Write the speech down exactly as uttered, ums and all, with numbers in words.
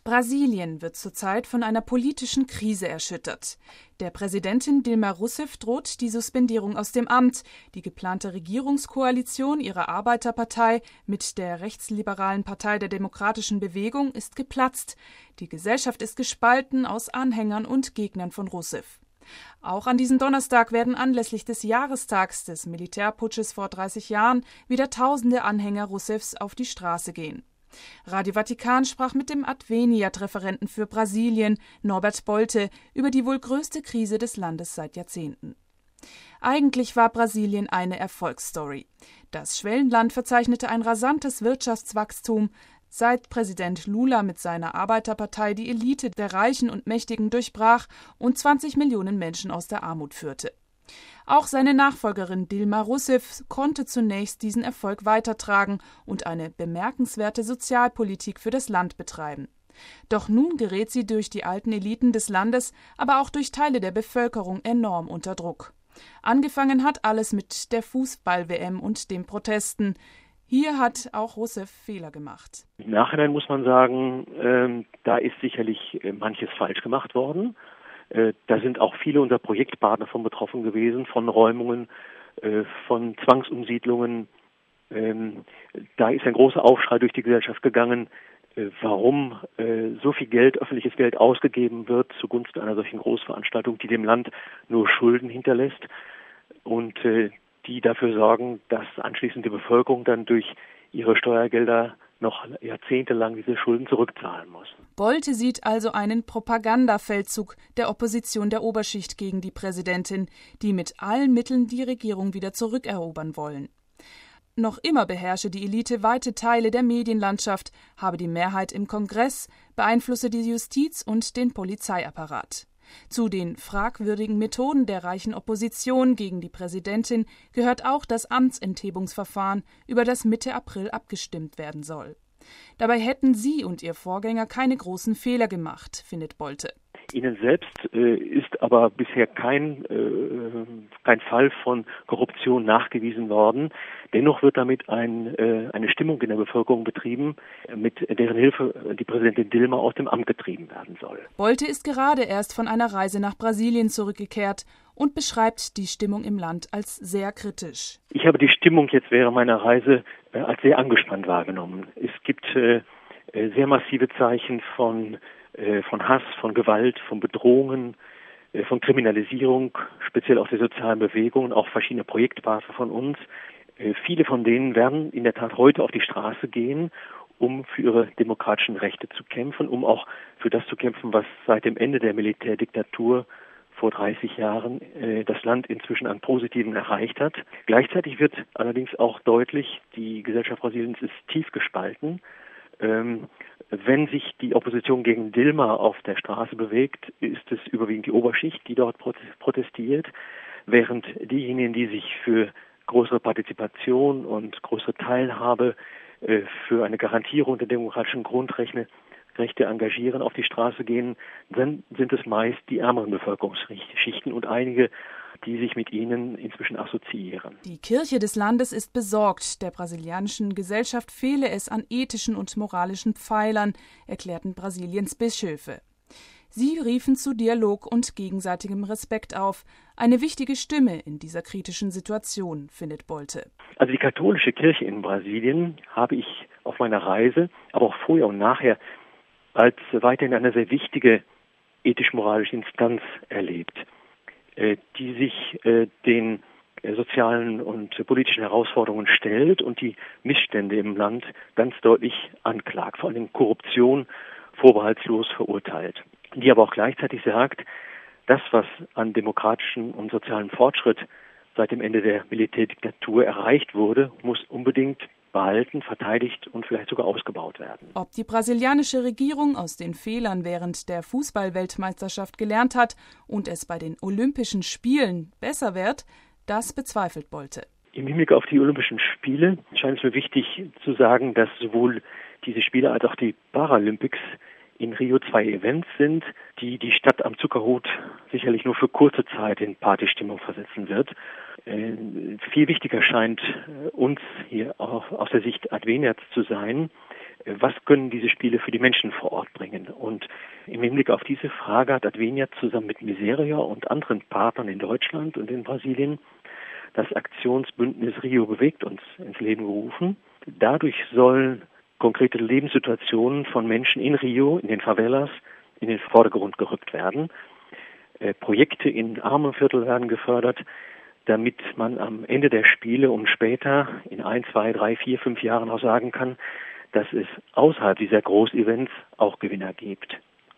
Brasilien wird zurzeit von einer politischen Krise erschüttert. Der Präsidentin Dilma Rousseff droht die Suspendierung aus dem Amt. Die geplante Regierungskoalition ihrer Arbeiterpartei mit der rechtsliberalen Partei der Demokratischen Bewegung ist geplatzt. Die Gesellschaft ist gespalten aus Anhängern und Gegnern von Rousseff. Auch an diesem Donnerstag werden anlässlich des Jahrestags des Militärputsches vor dreißig Jahren wieder tausende Anhänger Rousseffs auf die Straße gehen. Radio Vatikan sprach mit dem Adveniat-Referenten für Brasilien, Norbert Bolte, über die wohl größte Krise des Landes seit Jahrzehnten. Eigentlich war Brasilien eine Erfolgsstory. Das Schwellenland verzeichnete ein rasantes Wirtschaftswachstum, seit Präsident Lula mit seiner Arbeiterpartei die Elite der Reichen und Mächtigen durchbrach und zwanzig Millionen Menschen aus der Armut führte. Auch seine Nachfolgerin Dilma Rousseff konnte zunächst diesen Erfolg weitertragen und eine bemerkenswerte Sozialpolitik für das Land betreiben. Doch nun gerät sie durch die alten Eliten des Landes, aber auch durch Teile der Bevölkerung enorm unter Druck. Angefangen hat alles mit der Fußball-W M und den Protesten. Hier hat auch Rousseff Fehler gemacht. Im Nachhinein muss man sagen, äh, da ist sicherlich äh, manches falsch gemacht worden. Äh, da sind auch viele unserer Projektpartner von betroffen gewesen, von Räumungen, äh, von Zwangsumsiedlungen. Ähm, da ist ein großer Aufschrei durch die Gesellschaft gegangen, äh, warum äh, so viel Geld, öffentliches Geld ausgegeben wird zugunsten einer solchen Großveranstaltung, die dem Land nur Schulden hinterlässt und äh, die dafür sorgen, dass anschließend die Bevölkerung dann durch ihre Steuergelder noch jahrzehntelang diese Schulden zurückzahlen muss. Bolte sieht also einen Propagandafeldzug der Opposition der Oberschicht gegen die Präsidentin, die mit allen Mitteln die Regierung wieder zurückerobern wollen. Noch immer beherrsche die Elite weite Teile der Medienlandschaft, habe die Mehrheit im Kongress, beeinflusse die Justiz und den Polizeiapparat. Zu den fragwürdigen Methoden der reichen Opposition gegen die Präsidentin gehört auch das Amtsenthebungsverfahren, über das Mitte April abgestimmt werden soll. Dabei hätten sie und ihr Vorgänger keine großen Fehler gemacht, findet Bolte. Ihnen selbst äh, ist aber bisher kein, äh, kein Fall von Korruption nachgewiesen worden. Dennoch wird damit ein, äh, eine Stimmung in der Bevölkerung betrieben, mit deren Hilfe die Präsidentin Dilma aus dem Amt getrieben werden soll. Bolte ist gerade erst von einer Reise nach Brasilien zurückgekehrt und beschreibt die Stimmung im Land als sehr kritisch. Ich habe die Stimmung jetzt während meiner Reise äh, als sehr angespannt wahrgenommen. Es gibt äh, sehr massive Zeichen von von Hass, von Gewalt, von Bedrohungen, von Kriminalisierung, speziell auch der sozialen Bewegungen, auch verschiedene Projektpartner von uns. Viele von denen werden in der Tat heute auf die Straße gehen, um für ihre demokratischen Rechte zu kämpfen, um auch für das zu kämpfen, was seit dem Ende der Militärdiktatur vor dreißig Jahren das Land inzwischen an Positiven erreicht hat. Gleichzeitig wird allerdings auch deutlich, die Gesellschaft Brasiliens ist tief gespalten. Ähm, wenn sich die Opposition gegen Dilma auf der Straße bewegt, ist es überwiegend die Oberschicht, die dort protestiert, während diejenigen, die sich für größere Partizipation und größere Teilhabe, äh, für eine Garantierung der demokratischen Grundrechte Rechte engagieren, auf die Straße gehen, dann sind es meist die ärmeren Bevölkerungsschichten und einige, die sich mit ihnen inzwischen assoziieren. Die Kirche des Landes ist besorgt. Der brasilianischen Gesellschaft fehle es an ethischen und moralischen Pfeilern, erklärten Brasiliens Bischöfe. Sie riefen zu Dialog und gegenseitigem Respekt auf. Eine wichtige Stimme in dieser kritischen Situation, findet Bolte. Also die katholische Kirche in Brasilien habe ich auf meiner Reise, aber auch vorher und nachher, als weiterhin eine sehr wichtige ethisch-moralische Instanz erlebt, die sich den sozialen und politischen Herausforderungen stellt und die Missstände im Land ganz deutlich anklagt, vor allem Korruption vorbehaltslos verurteilt, die aber auch gleichzeitig sagt, das, was an demokratischen und sozialen Fortschritt seit dem Ende der Militärdiktatur erreicht wurde, muss unbedingt behalten, verteidigt und vielleicht sogar ausgebaut werden. Ob die brasilianische Regierung aus den Fehlern während der Fußball-Weltmeisterschaft gelernt hat und es bei den Olympischen Spielen besser wird, das bezweifelt Bolte. Im Hinblick auf die Olympischen Spiele scheint es mir wichtig zu sagen, dass sowohl diese Spiele als auch die Paralympics in Rio zwei Events sind, die die Stadt am Zuckerhut sicherlich nur für kurze Zeit in Partystimmung versetzen wird. Äh, viel wichtiger scheint äh, uns hier auch aus der Sicht Adveniats zu sein, äh, was können diese Spiele für die Menschen vor Ort bringen. im Hinblick auf diese Frage hat Advenia zusammen mit Miseria und anderen Partnern in Deutschland und in Brasilien das Aktionsbündnis Rio bewegt uns ins Leben gerufen. Dadurch sollen konkrete Lebenssituationen von Menschen in Rio, in den Favelas, in den Vordergrund gerückt werden. Äh, Projekte in Armenviertel werden gefördert, damit man am Ende der Spiele und später in ein, zwei, drei, vier, fünf Jahren auch sagen kann, dass es außerhalb dieser Großevents auch Gewinner gibt.